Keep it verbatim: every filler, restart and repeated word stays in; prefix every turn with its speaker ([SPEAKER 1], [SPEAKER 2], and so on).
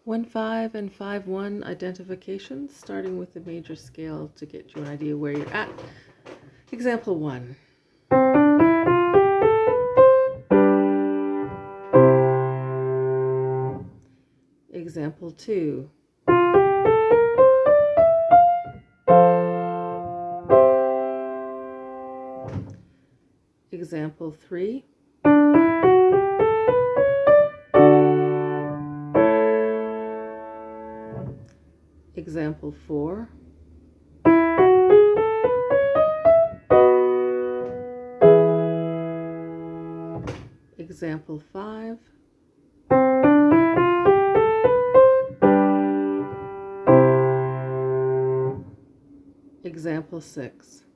[SPEAKER 1] one five and five one identifications, starting with the major scale to get you an idea where you're at. Example one. Example two. Example three. Example four. Example five. Example six.